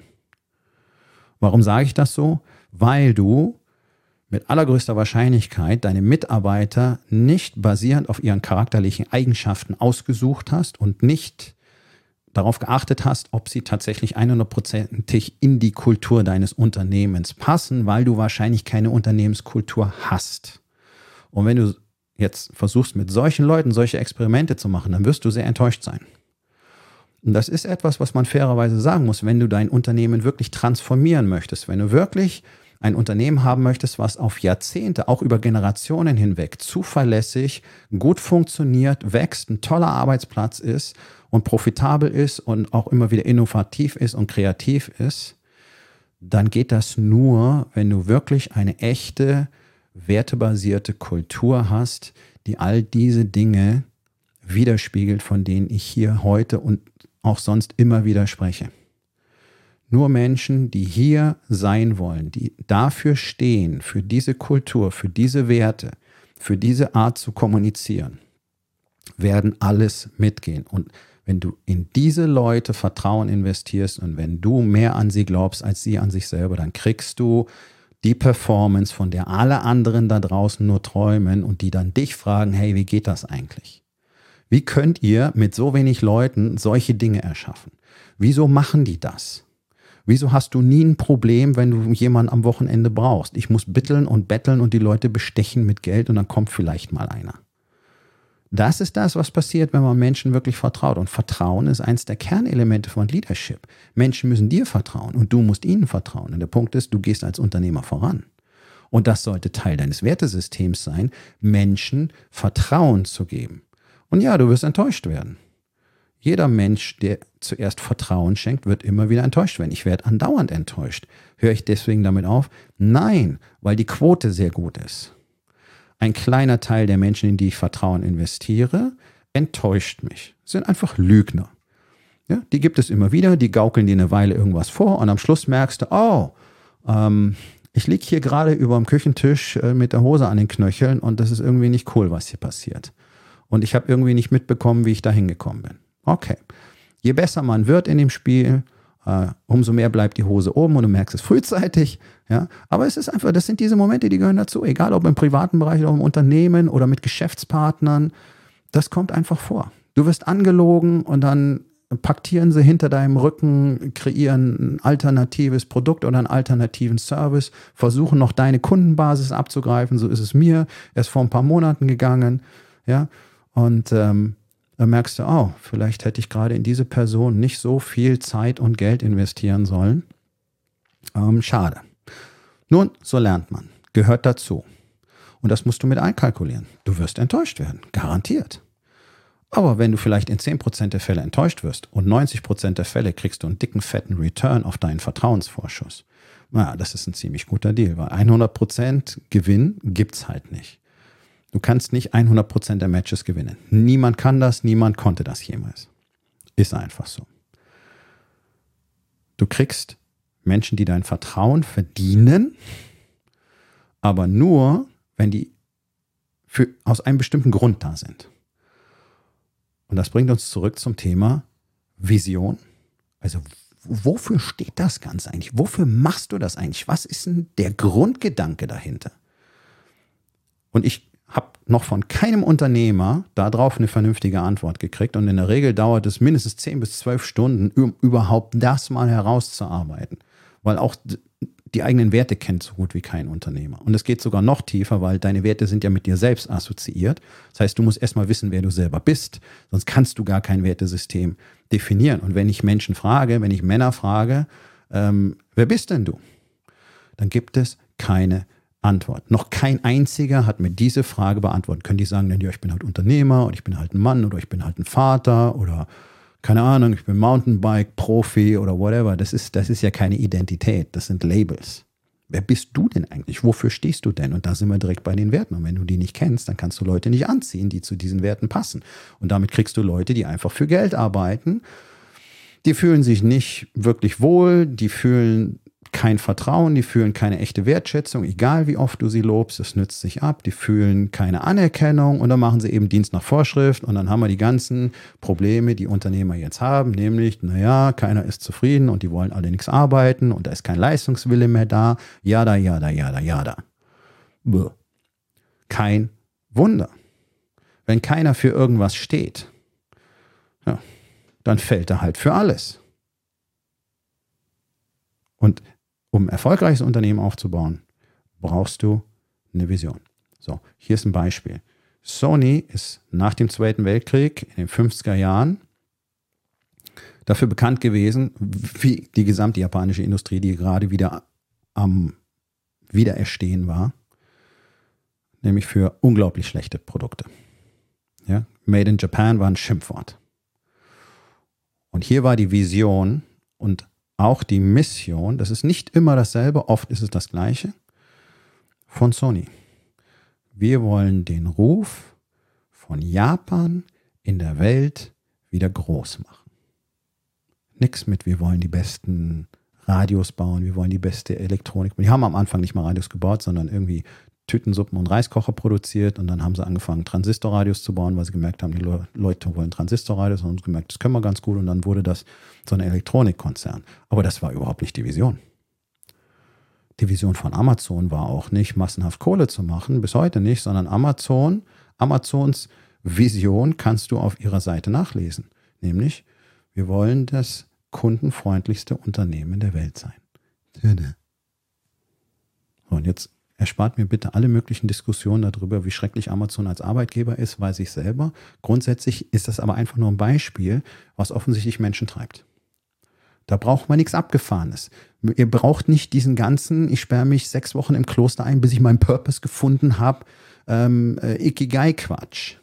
Warum sage ich das so? Weil du mit allergrößter Wahrscheinlichkeit deine Mitarbeiter nicht basierend auf ihren charakterlichen Eigenschaften ausgesucht hast und nicht darauf geachtet hast, ob sie tatsächlich 100%ig in die Kultur deines Unternehmens passen, weil du wahrscheinlich keine Unternehmenskultur hast. Und wenn du jetzt versuchst, mit solchen Leuten solche Experimente zu machen, dann wirst du sehr enttäuscht sein. Und das ist etwas, was man fairerweise sagen muss, wenn du dein Unternehmen wirklich transformieren möchtest, wenn du wirklich ein Unternehmen haben möchtest, was auf Jahrzehnte, auch über Generationen hinweg, zuverlässig, gut funktioniert, wächst, ein toller Arbeitsplatz ist und profitabel ist und auch immer wieder innovativ ist und kreativ ist, dann geht das nur, wenn du wirklich eine echte, wertebasierte Kultur hast, die all diese Dinge widerspiegelt, von denen ich hier heute und auch sonst immer wieder spreche. Nur Menschen, die hier sein wollen, die dafür stehen, für diese Kultur, für diese Werte, für diese Art zu kommunizieren, werden alles mitgehen. Und wenn du in diese Leute Vertrauen investierst und wenn du mehr an sie glaubst als sie an sich selber, dann kriegst du die Performance, von der alle anderen da draußen nur träumen und die dann dich fragen, hey, wie geht das eigentlich? Wie könnt ihr mit so wenig Leuten solche Dinge erschaffen? Wieso machen die das? Wieso hast du nie ein Problem, wenn du jemanden am Wochenende brauchst? Ich muss bitteln und betteln und die Leute bestechen mit Geld und dann kommt vielleicht mal einer. Das ist das, was passiert, wenn man Menschen wirklich vertraut. Und Vertrauen ist eins der Kernelemente von Leadership. Menschen müssen dir vertrauen und du musst ihnen vertrauen. Und der Punkt ist, du gehst als Unternehmer voran. Und das sollte Teil deines Wertesystems sein, Menschen Vertrauen zu geben. Und ja, du wirst enttäuscht werden. Jeder Mensch, der zuerst Vertrauen schenkt, wird immer wieder enttäuscht werden. Ich werde andauernd enttäuscht. Höre ich deswegen damit auf? Nein, weil die Quote sehr gut ist. Ein kleiner Teil der Menschen, in die ich Vertrauen investiere, enttäuscht mich. Das sind einfach Lügner. Ja, die gibt es immer wieder, die gaukeln dir eine Weile irgendwas vor und am Schluss merkst du, ich liege hier gerade über dem Küchentisch mit der Hose an den Knöcheln und das ist irgendwie nicht cool, was hier passiert. Und ich habe irgendwie nicht mitbekommen, wie ich da hingekommen bin. Okay. Je besser man wird in dem Spiel, umso mehr bleibt die Hose oben und du merkst es frühzeitig. Ja? Aber es ist einfach, das sind diese Momente, die gehören dazu. Egal ob im privaten Bereich oder im Unternehmen oder mit Geschäftspartnern. Das kommt einfach vor. Du wirst angelogen und dann paktieren sie hinter deinem Rücken, kreieren ein alternatives Produkt oder einen alternativen Service, versuchen noch deine Kundenbasis abzugreifen. So ist es mir erst vor ein paar Monaten gegangen. Ja? Und dann merkst du, vielleicht hätte ich gerade in diese Person nicht so viel Zeit und Geld investieren sollen. Schade. Nun, so lernt man. Gehört dazu. Und das musst du mit einkalkulieren. Du wirst enttäuscht werden. Garantiert. Aber wenn du vielleicht in 10% der Fälle enttäuscht wirst und 90% der Fälle kriegst du einen dicken, fetten Return auf deinen Vertrauensvorschuss, das ist ein ziemlich guter Deal, weil 100% Gewinn gibt's halt nicht. Du kannst nicht 100% der Matches gewinnen. Niemand kann das, niemand konnte das jemals. Ist einfach so. Du kriegst Menschen, die dein Vertrauen verdienen, aber nur, wenn die aus einem bestimmten Grund da sind. Und das bringt uns zurück zum Thema Vision. Also wofür steht das Ganze eigentlich? Wofür machst du das eigentlich? Was ist denn der Grundgedanke dahinter? Und ich habe noch von keinem Unternehmer darauf eine vernünftige Antwort gekriegt. Und in der Regel dauert es mindestens 10 bis 12 Stunden, um überhaupt das mal herauszuarbeiten. Weil auch die eigenen Werte kennt so gut wie kein Unternehmer. Und es geht sogar noch tiefer, weil deine Werte sind ja mit dir selbst assoziiert. Das heißt, du musst erstmal wissen, wer du selber bist. Sonst kannst du gar kein Wertesystem definieren. Und wenn ich Menschen frage, wenn ich Männer frage, wer bist denn du? Dann gibt es keine Antwort. Noch kein einziger hat mir diese Frage beantworten können. Die sagen dann, ja, ich bin halt Unternehmer oder ich bin halt ein Mann oder ich bin halt ein Vater oder keine Ahnung, ich bin Mountainbike-Profi oder whatever. Das ist ja keine Identität, das sind Labels. Wer bist du denn eigentlich? Wofür stehst du denn? Und da sind wir direkt bei den Werten. Und wenn du die nicht kennst, dann kannst du Leute nicht anziehen, die zu diesen Werten passen. Und damit kriegst du Leute, die einfach für Geld arbeiten. Die fühlen sich nicht wirklich wohl, die fühlen kein Vertrauen, die fühlen keine echte Wertschätzung, egal wie oft du sie lobst, es nützt sich ab, die fühlen keine Anerkennung und dann machen sie eben Dienst nach Vorschrift und dann haben wir die ganzen Probleme, die Unternehmer jetzt haben, nämlich, naja, keiner ist zufrieden und die wollen alle nichts arbeiten und da ist kein Leistungswille mehr da, jada, jada, jada, jada. Bäh. Kein Wunder. Wenn keiner für irgendwas steht, ja, dann fällt er halt für alles. Und um ein erfolgreiches Unternehmen aufzubauen, brauchst du eine Vision. So, hier ist ein Beispiel. Sony ist nach dem Zweiten Weltkrieg in den 50er Jahren dafür bekannt gewesen, wie die gesamte japanische Industrie, die gerade wieder am Wiedererstehen war, nämlich für unglaublich schlechte Produkte. Ja, Made in Japan war ein Schimpfwort. Und hier war die Vision und auch die Mission, das ist nicht immer dasselbe, oft ist es das Gleiche, von Sony. Wir wollen den Ruf von Japan in der Welt wieder groß machen. Nix mit, wir wollen die besten Radios bauen, wir wollen die beste Elektronik. Die haben am Anfang nicht mal Radios gebaut, sondern irgendwie Tütensuppen und Reiskocher produziert und dann haben sie angefangen, Transistorradios zu bauen, weil sie gemerkt haben, die Leute wollen Transistorradios und haben gemerkt, das können wir ganz gut und dann wurde das so ein Elektronikkonzern. Aber das war überhaupt nicht die Vision. Die Vision von Amazon war auch nicht, massenhaft Kohle zu machen, bis heute nicht, sondern Amazons Vision kannst du auf ihrer Seite nachlesen. Nämlich, wir wollen das kundenfreundlichste Unternehmen der Welt sein. Und jetzt erspart mir bitte alle möglichen Diskussionen darüber, wie schrecklich Amazon als Arbeitgeber ist, weiß ich selber. Grundsätzlich ist das aber einfach nur ein Beispiel, was offensichtlich Menschen treibt. Da braucht man nichts Abgefahrenes. Ihr braucht nicht diesen ganzen, ich sperre mich 6 Wochen im Kloster ein, bis ich meinen Purpose gefunden habe, Ikigai-Quatsch.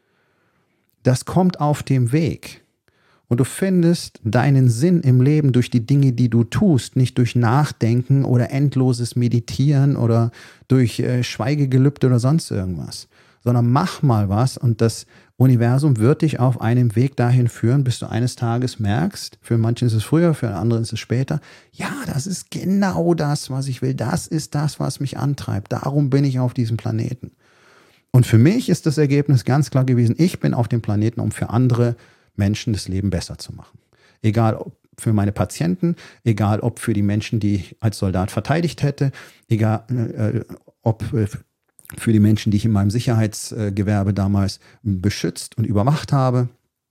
Das kommt auf dem Weg. Und du findest deinen Sinn im Leben durch die Dinge, die du tust, nicht durch Nachdenken oder endloses Meditieren oder durch Schweigegelübde oder sonst irgendwas, sondern mach mal was und das Universum wird dich auf einem Weg dahin führen, bis du eines Tages merkst, für manchen ist es früher, für andere ist es später, ja, das ist genau das, was ich will, das ist das, was mich antreibt, darum bin ich auf diesem Planeten. Und für mich ist das Ergebnis ganz klar gewesen, ich bin auf dem Planeten, um für andere Menschen das Leben besser zu machen. Egal ob für meine Patienten, egal ob für die Menschen, die ich als Soldat verteidigt hätte, egal ob für die Menschen, die ich in meinem Sicherheitsgewerbe damals beschützt und überwacht habe,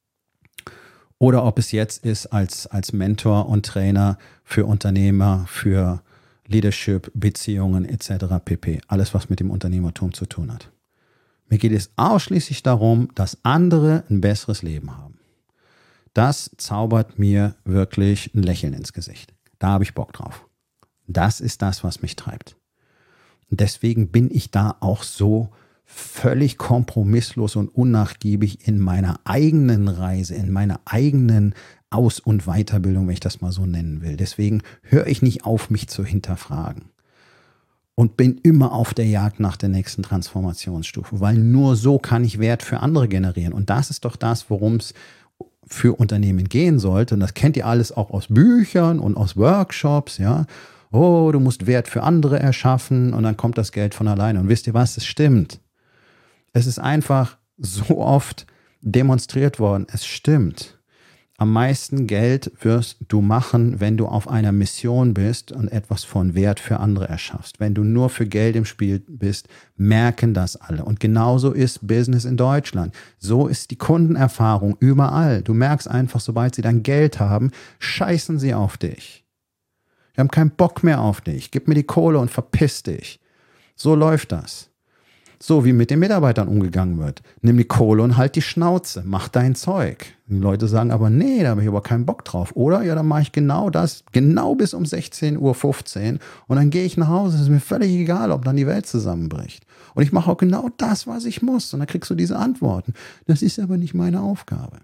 oder ob es jetzt ist als Mentor und Trainer für Unternehmer, für Leadership, Beziehungen etc. pp. Alles, was mit dem Unternehmertum zu tun hat. Mir geht es ausschließlich darum, dass andere ein besseres Leben haben. Das zaubert mir wirklich ein Lächeln ins Gesicht. Da habe ich Bock drauf. Das ist das, was mich treibt. Und deswegen bin ich da auch so völlig kompromisslos und unnachgiebig in meiner eigenen Reise, in meiner eigenen Aus- und Weiterbildung, wenn ich das mal so nennen will. Deswegen höre ich nicht auf, mich zu hinterfragen. Und bin immer auf der Jagd nach der nächsten Transformationsstufe, weil nur so kann ich Wert für andere generieren. Und das ist doch das, worum es für Unternehmen gehen sollte. Und das kennt ihr alles auch aus Büchern und aus Workshops, ja. Oh, du musst Wert für andere erschaffen und dann kommt das Geld von alleine. Und wisst ihr was? Es stimmt. Es ist einfach so oft demonstriert worden. Es stimmt. am meisten Geld wirst du machen, wenn du auf einer Mission bist und etwas von Wert für andere erschaffst. Wenn du nur für Geld im Spiel bist, merken das alle. Und genauso ist Business in Deutschland. So ist die Kundenerfahrung überall. Du merkst einfach, sobald sie dein Geld haben, scheißen sie auf dich. Wir haben keinen Bock mehr auf dich. Gib mir die Kohle und verpiss dich. So läuft das. So wie mit den Mitarbeitern umgegangen wird. Nimm die Kohle und halt die Schnauze. Mach dein Zeug. Die Leute sagen aber, nee, da habe ich aber keinen Bock drauf. Oder? Ja, dann mache ich genau das, genau bis um 16:15 Uhr und dann gehe ich nach Hause. Es ist mir völlig egal, ob dann die Welt zusammenbricht. Und ich mache auch genau das, was ich muss. Und dann kriegst du diese Antworten. Das ist aber nicht meine Aufgabe.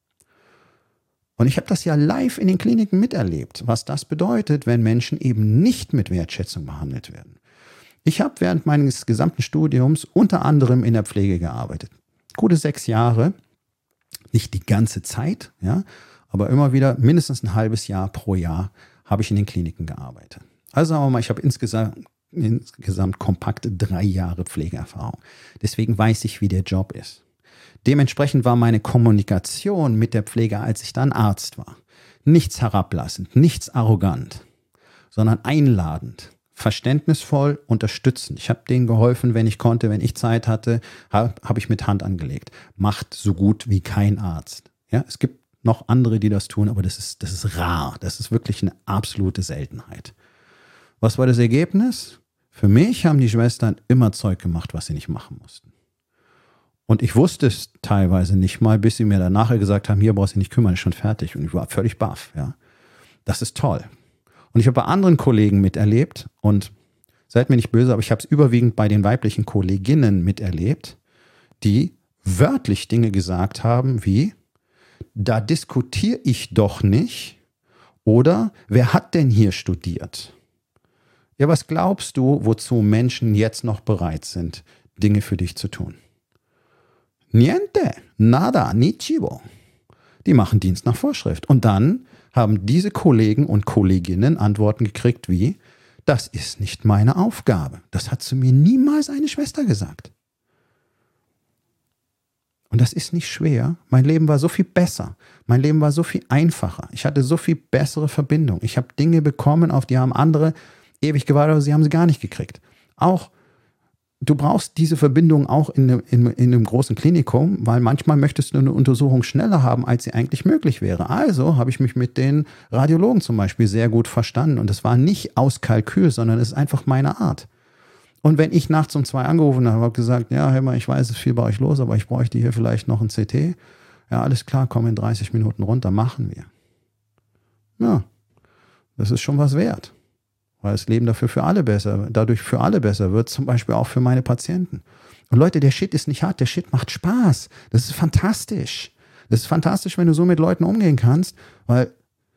Und ich habe das ja live in den Kliniken miterlebt, was das bedeutet, wenn Menschen eben nicht mit Wertschätzung behandelt werden. Ich habe während meines gesamten Studiums unter anderem in der Pflege gearbeitet. Gute 6 Jahre, nicht die ganze Zeit, ja, aber immer wieder mindestens ein halbes Jahr pro Jahr habe ich in den Kliniken gearbeitet. Also sagen wir mal, ich habe insgesamt kompakte 3 Jahre Pflegeerfahrung. Deswegen weiß ich, wie der Job ist. Dementsprechend war meine Kommunikation mit der Pflege, als ich dann Arzt war, nichts herablassend, nichts arrogant, sondern einladend. Verständnisvoll, unterstützend. Ich habe denen geholfen, wenn ich konnte, wenn ich Zeit hatte, habe ich mit Hand angelegt. Macht so gut wie kein Arzt. Ja, es gibt noch andere, die das tun, aber das ist rar. Das ist wirklich eine absolute Seltenheit. Was war das Ergebnis? Für mich haben die Schwestern immer Zeug gemacht, was sie nicht machen mussten. Und ich wusste es teilweise nicht mal, bis sie mir dann nachher gesagt haben, hier brauchst du dich nicht kümmern, ist schon fertig. Und ich war völlig baff. Ja. Das ist toll. Und ich habe bei anderen Kollegen miterlebt und seid mir nicht böse, aber ich habe es überwiegend bei den weiblichen Kolleginnen miterlebt, die wörtlich Dinge gesagt haben wie, da diskutiere ich doch nicht oder wer hat denn hier studiert? Ja, was glaubst du, wozu Menschen jetzt noch bereit sind, Dinge für dich zu tun? Niente, nada, nichivo. Die machen Dienst nach Vorschrift. Und dann haben diese Kollegen und Kolleginnen Antworten gekriegt wie, das ist nicht meine Aufgabe. Das hat zu mir niemals eine Schwester gesagt. Und das ist nicht schwer. Mein Leben war so viel besser. Mein Leben war so viel einfacher. Ich hatte so viel bessere Verbindung. Ich habe Dinge bekommen, auf die haben andere ewig gewartet, aber sie haben sie gar nicht gekriegt. Auch du brauchst diese Verbindung auch in einem großen Klinikum, weil manchmal möchtest du eine Untersuchung schneller haben, als sie eigentlich möglich wäre. Also habe ich mich mit den Radiologen zum Beispiel sehr gut verstanden. Und das war nicht aus Kalkül, sondern es ist einfach meine Art. Und wenn ich nachts um 2 angerufen habe, habe gesagt, ja, hör mal, ich weiß, es ist viel bei euch los, aber ich bräuchte hier vielleicht noch ein CT. Ja, alles klar, komm in 30 Minuten runter, machen wir. Ja, das ist schon was wert. Weil das Leben dadurch für alle besser wird, zum Beispiel auch für meine Patienten. Und Leute, der Shit ist nicht hart, der Shit macht Spaß. Das ist fantastisch. Das ist fantastisch, wenn du so mit Leuten umgehen kannst, weil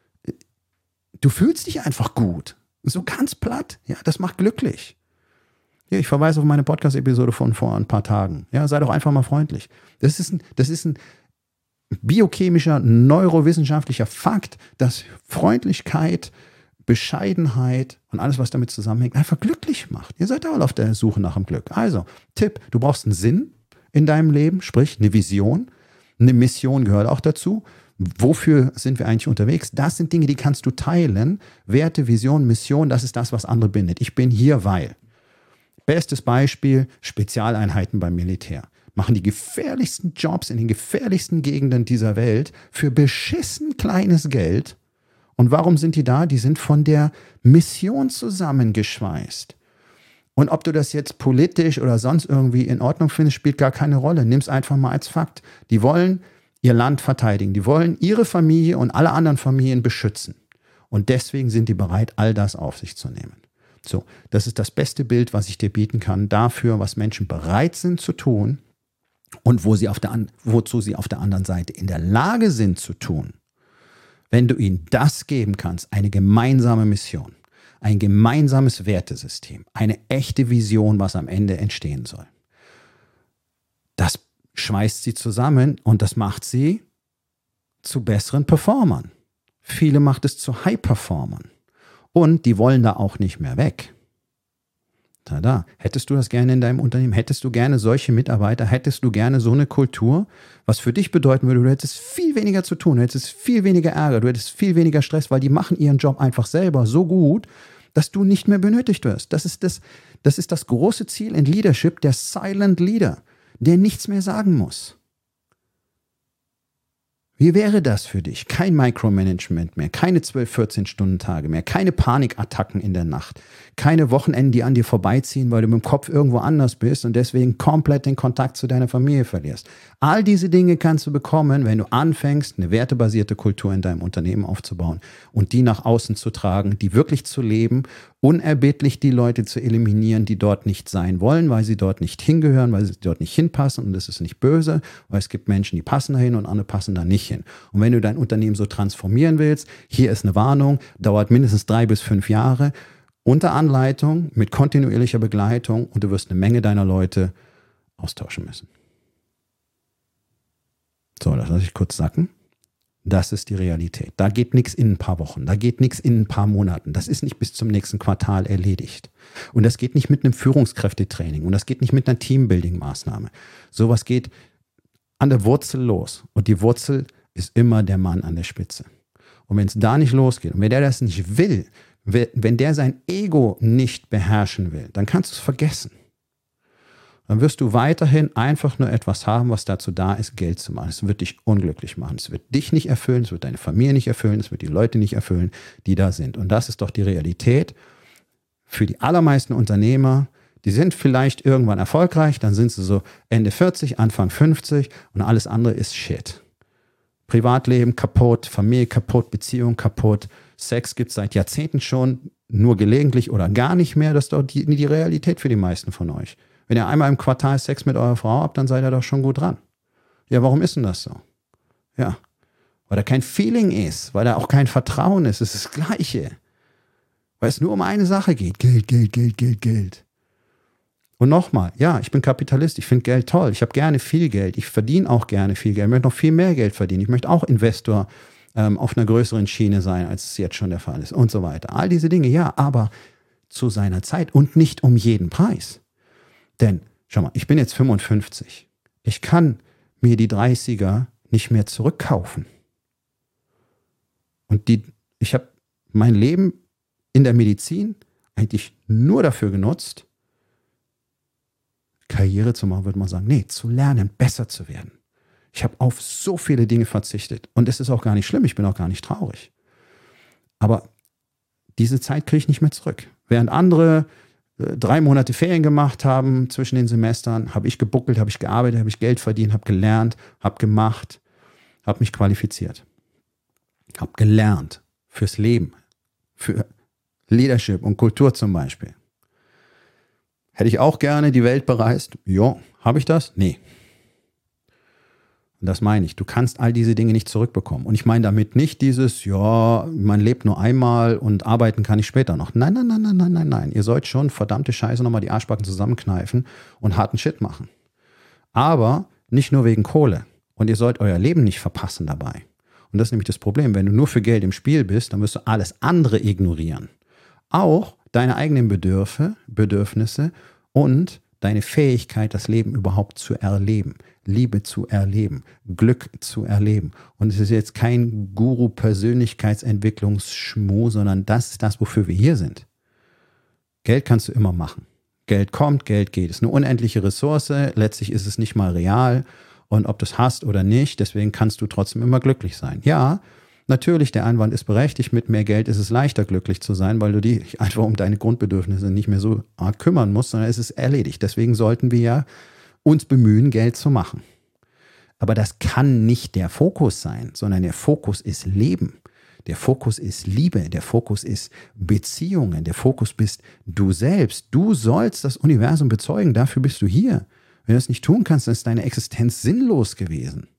du fühlst dich einfach gut. So ganz platt. Ja, das macht glücklich. Hier, ich verweise auf meine Podcast-Episode von vor ein paar Tagen. Ja, sei doch einfach mal freundlich. Das ist ein biochemischer, neurowissenschaftlicher Fakt, dass Freundlichkeit, Bescheidenheit und alles, was damit zusammenhängt, einfach glücklich macht. Ihr seid alle auf der Suche nach dem Glück. Also, Tipp, du brauchst einen Sinn in deinem Leben, sprich eine Vision. Eine Mission gehört auch dazu. Wofür sind wir eigentlich unterwegs? Das sind Dinge, die kannst du teilen. Werte, Vision, Mission, das ist das, was andere bindet. Ich bin hier, weil. Bestes Beispiel, Spezialeinheiten beim Militär. Machen die gefährlichsten Jobs in den gefährlichsten Gegenden dieser Welt für beschissen kleines Geld. Und warum sind die da? Die sind von der Mission zusammengeschweißt. Und ob du das jetzt politisch oder sonst irgendwie in Ordnung findest, spielt gar keine Rolle. Nimm es einfach mal als Fakt. Die wollen ihr Land verteidigen. Die wollen ihre Familie und alle anderen Familien beschützen. Und deswegen sind die bereit, all das auf sich zu nehmen. So, das ist das beste Bild, was ich dir bieten kann, dafür, was Menschen bereit sind zu tun und wozu sie auf der anderen Seite in der Lage sind zu tun. Wenn du ihnen das geben kannst, eine gemeinsame Mission, ein gemeinsames Wertesystem, eine echte Vision, was am Ende entstehen soll. Das schweißt sie zusammen und das macht sie zu besseren Performern. Viele macht es zu High-Performern. Und die wollen da auch nicht mehr weg. Tada. Hättest du das gerne in deinem Unternehmen? Hättest du gerne solche Mitarbeiter? Hättest du gerne so eine Kultur? Was für dich bedeuten würde, du hättest viel weniger zu tun, du hättest viel weniger Ärger, du hättest viel weniger Stress, weil die machen ihren Job einfach selber so gut, dass du nicht mehr benötigt wirst. Das ist das große Ziel in Leadership, der Silent Leader, der nichts mehr sagen muss. Wie wäre das für dich? Kein Micromanagement mehr, keine 12, 14-Stunden-Tage mehr, keine Panikattacken in der Nacht, keine Wochenenden, die an dir vorbeiziehen, weil du mit dem Kopf irgendwo anders bist und deswegen komplett den Kontakt zu deiner Familie verlierst. All diese Dinge kannst du bekommen, wenn du anfängst, eine wertebasierte Kultur in deinem Unternehmen aufzubauen und die nach außen zu tragen, die wirklich zu leben, unerbittlich die Leute zu eliminieren, die dort nicht sein wollen, weil sie dort nicht hingehören, weil sie dort nicht hinpassen, und das ist nicht böse, weil es gibt Menschen, die passen dahin und andere passen da nicht hin. Und wenn du dein Unternehmen so transformieren willst, hier ist eine Warnung, dauert mindestens 3 bis 5 Jahre, unter Anleitung, mit kontinuierlicher Begleitung, und du wirst eine Menge deiner Leute austauschen müssen. So, das lasse ich kurz sacken. Das ist die Realität. Da geht nichts in ein paar Wochen, da geht nichts in ein paar Monaten. Das ist nicht bis zum nächsten Quartal erledigt. Und das geht nicht mit einem Führungskräftetraining und das geht nicht mit einer Teambuilding-Maßnahme. Sowas geht an der Wurzel los. Und die Wurzel ist immer der Mann an der Spitze. Und wenn es da nicht losgeht und wenn der das nicht will, wenn der sein Ego nicht beherrschen will, dann kannst du es vergessen. Dann wirst du weiterhin einfach nur etwas haben, was dazu da ist, Geld zu machen. Es wird dich unglücklich machen. Es wird dich nicht erfüllen, es wird deine Familie nicht erfüllen, es wird die Leute nicht erfüllen, die da sind. Und das ist doch die Realität für die allermeisten Unternehmer. Die sind vielleicht irgendwann erfolgreich, dann sind sie so Ende 40, Anfang 50 und alles andere ist Shit. Privatleben kaputt, Familie kaputt, Beziehung kaputt, Sex gibt es seit Jahrzehnten schon, nur gelegentlich oder gar nicht mehr. Das ist doch die Realität für die meisten von euch. Wenn ihr einmal im Quartal Sex mit eurer Frau habt, dann seid ihr doch schon gut dran. Ja, warum ist denn das so? Ja, weil da kein Feeling ist, weil da auch kein Vertrauen ist. Es ist das Gleiche. Weil es nur um eine Sache geht. Geld, Geld, Geld, Geld, Geld. Und nochmal, ja, ich bin Kapitalist, ich finde Geld toll, ich habe gerne viel Geld, ich verdiene auch gerne viel Geld, ich möchte noch viel mehr Geld verdienen, ich möchte auch Investor auf einer größeren Schiene sein, als es jetzt schon der Fall ist und so weiter. All diese Dinge, ja, aber zu seiner Zeit und nicht um jeden Preis. Denn, schau mal, ich bin jetzt 55. Ich kann mir die 30er nicht mehr zurückkaufen. Und ich habe mein Leben in der Medizin eigentlich nur dafür genutzt, Karriere zu machen, würde man sagen. Nee, zu lernen, besser zu werden. Ich habe auf so viele Dinge verzichtet. Und es ist auch gar nicht schlimm, ich bin auch gar nicht traurig. Aber diese Zeit kriege ich nicht mehr zurück. Während andere 3 Monate Ferien gemacht haben zwischen den Semestern, habe ich gebuckelt, habe ich gearbeitet, habe ich Geld verdient, habe gelernt, habe gemacht, habe mich qualifiziert. Habe gelernt fürs Leben, für Leadership und Kultur zum Beispiel. Hätte ich auch gerne die Welt bereist? Ja. Habe ich das? Nee. Und das meine ich. Du kannst all diese Dinge nicht zurückbekommen. Und ich meine damit nicht dieses, ja, man lebt nur einmal und arbeiten kann ich später noch. Nein, nein, nein, nein, nein, nein, nein. Ihr sollt schon verdammte Scheiße nochmal die Arschbacken zusammenkneifen und harten Shit machen. Aber nicht nur wegen Kohle. Und ihr sollt euer Leben nicht verpassen dabei. Und das ist nämlich das Problem. Wenn du nur für Geld im Spiel bist, dann wirst du alles andere ignorieren. Auch deine eigenen Bedürfnisse und deine Fähigkeit, das Leben überhaupt zu erleben, Liebe zu erleben, Glück zu erleben. Und es ist jetzt kein Guru-Persönlichkeitsentwicklungsschmuh, sondern das ist das, wofür wir hier sind. Geld kannst du immer machen. Geld kommt, Geld geht. Es ist eine unendliche Ressource. Letztlich ist es nicht mal real. Und ob du es hast oder nicht, deswegen kannst du trotzdem immer glücklich sein. Ja, natürlich, der Einwand ist berechtigt, mit mehr Geld ist es leichter glücklich zu sein, weil du dich einfach um deine Grundbedürfnisse nicht mehr so arg kümmern musst, sondern es ist erledigt. Deswegen sollten wir ja uns bemühen, Geld zu machen. Aber das kann nicht der Fokus sein, sondern der Fokus ist Leben. Der Fokus ist Liebe, der Fokus ist Beziehungen, der Fokus bist du selbst. Du sollst das Universum bezeugen, dafür bist du hier. Wenn du das nicht tun kannst, dann ist deine Existenz sinnlos gewesen.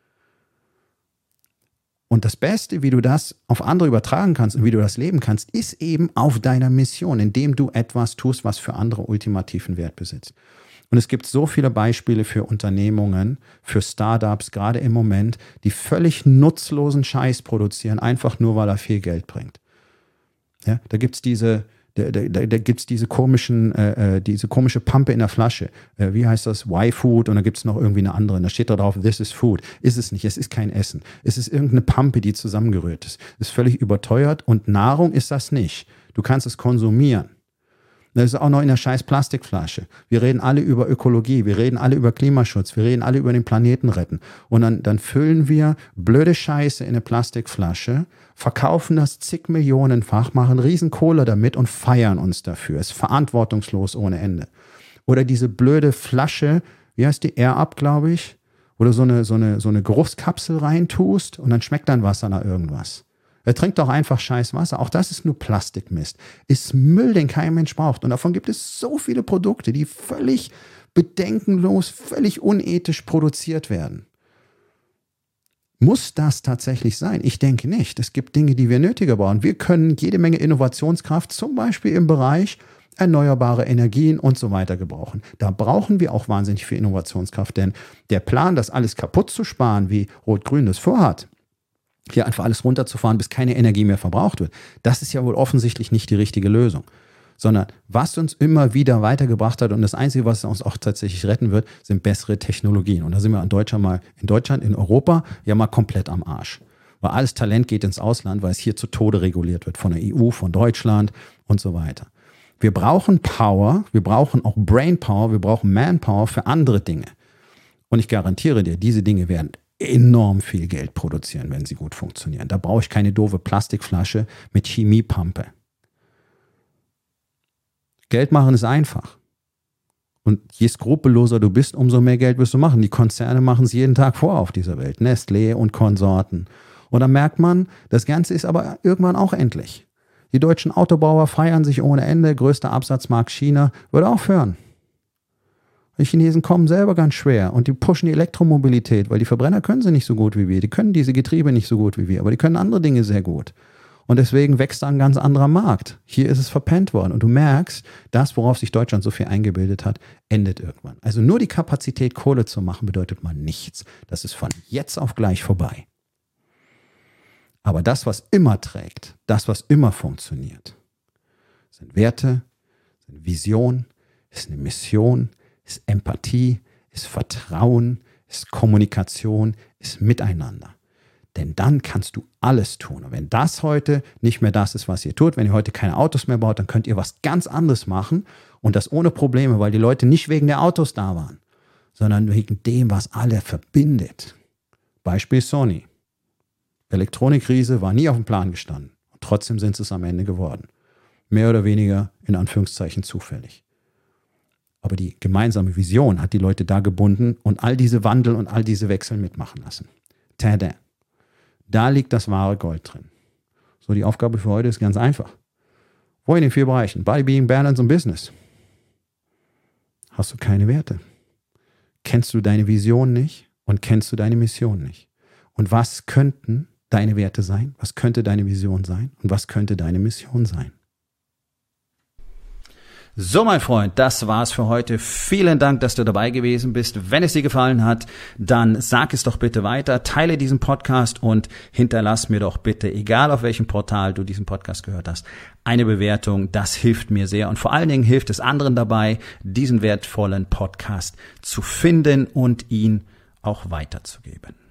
Und das Beste, wie du das auf andere übertragen kannst und wie du das leben kannst, ist eben auf deiner Mission, indem du etwas tust, was für andere ultimativen Wert besitzt. Und es gibt so viele Beispiele für Unternehmungen, für Startups, gerade im Moment, die völlig nutzlosen Scheiß produzieren, einfach nur, weil er viel Geld bringt. Ja, da gibt es diese Da gibt's diese komische Pampe in der Flasche. Wie heißt das? Y-Food, und da gibt's noch irgendwie eine andere. Und da steht da drauf, this is food. Ist es nicht, es ist kein Essen. Es ist irgendeine Pampe, die zusammengerührt ist. Ist völlig überteuert, und Nahrung ist das nicht. Du kannst es konsumieren. Das ist auch noch in der scheiß Plastikflasche. Wir reden alle über Ökologie, wir reden alle über Klimaschutz, wir reden alle über den Planeten retten. Und dann füllen wir blöde Scheiße in eine Plastikflasche, verkaufen das zig Millionenfach, machen Riesenkohle damit und feiern uns dafür. Ist verantwortungslos ohne Ende. Oder diese blöde Flasche, wie heißt die? Air Up, glaube ich. Oder so eine Geruchskapsel reintust und dann schmeckt dein Wasser nach irgendwas. Er trinkt doch einfach scheiß Wasser. Auch das ist nur Plastikmist. Ist Müll, den kein Mensch braucht. Und davon gibt es so viele Produkte, die völlig bedenkenlos, völlig unethisch produziert werden. Muss das tatsächlich sein? Ich denke nicht. Es gibt Dinge, die wir nötiger brauchen. Wir können jede Menge Innovationskraft, zum Beispiel im Bereich erneuerbare Energien und so weiter, gebrauchen. Da brauchen wir auch wahnsinnig viel Innovationskraft. Denn der Plan, das alles kaputt zu sparen, wie Rot-Grün das vorhat, hier einfach alles runterzufahren, bis keine Energie mehr verbraucht wird, das ist ja wohl offensichtlich nicht die richtige Lösung. Sondern was uns immer wieder weitergebracht hat, und das Einzige, was uns auch tatsächlich retten wird, sind bessere Technologien. Und da sind wir in Deutschland, in Europa ja mal komplett am Arsch. Weil alles Talent geht ins Ausland, weil es hier zu Tode reguliert wird von der EU, von Deutschland und so weiter. Wir brauchen Power, wir brauchen auch Brainpower, wir brauchen Manpower für andere Dinge. Und ich garantiere dir, diese Dinge werden enorm viel Geld produzieren, wenn sie gut funktionieren. Da brauche ich keine doofe Plastikflasche mit Chemiepampe. Geld machen ist einfach. Und je skrupelloser du bist, umso mehr Geld wirst du machen. Die Konzerne machen es jeden Tag vor auf dieser Welt. Nestlé und Konsorten. Und dann merkt man, das Ganze ist aber irgendwann auch endlich. Die deutschen Autobauer feiern sich ohne Ende. Größter Absatzmarkt China würde aufhören. Die Chinesen kommen selber ganz schwer und die pushen die Elektromobilität, weil die Verbrenner können sie nicht so gut wie wir. Die können diese Getriebe nicht so gut wie wir, aber die können andere Dinge sehr gut. Und deswegen wächst da ein ganz anderer Markt. Hier ist es verpennt worden. Und du merkst, das, worauf sich Deutschland so viel eingebildet hat, endet irgendwann. Also nur die Kapazität, Kohle zu machen, bedeutet mal nichts. Das ist von jetzt auf gleich vorbei. Aber das, was immer trägt, das, was immer funktioniert, sind Werte, sind Vision, ist eine Mission, ist Empathie, ist Vertrauen, ist Kommunikation, ist Miteinander. Denn dann kannst du alles tun. Und wenn das heute nicht mehr das ist, was ihr tut, wenn ihr heute keine Autos mehr baut, dann könnt ihr was ganz anderes machen und das ohne Probleme, weil die Leute nicht wegen der Autos da waren, sondern wegen dem, was alle verbindet. Beispiel Sony. Elektronikkrise war nie auf dem Plan gestanden. Und trotzdem sind es am Ende geworden. Mehr oder weniger in Anführungszeichen zufällig. Aber die gemeinsame Vision hat die Leute da gebunden und all diese Wandel und all diese Wechsel mitmachen lassen. Tada. Da liegt das wahre Gold drin. So, die Aufgabe für heute ist ganz einfach. Wo in den 4 Bereichen? Body, Being, Balance und Business. Hast du keine Werte? Kennst du deine Vision nicht und kennst du deine Mission nicht? Und was könnten deine Werte sein? Was könnte deine Vision sein? Und was könnte deine Mission sein? So, mein Freund, das war's für heute. Vielen Dank, dass du dabei gewesen bist. Wenn es dir gefallen hat, dann sag es doch bitte weiter, teile diesen Podcast und hinterlass mir doch bitte, egal auf welchem Portal du diesen Podcast gehört hast, eine Bewertung. Das hilft mir sehr und vor allen Dingen hilft es anderen dabei, diesen wertvollen Podcast zu finden und ihn auch weiterzugeben.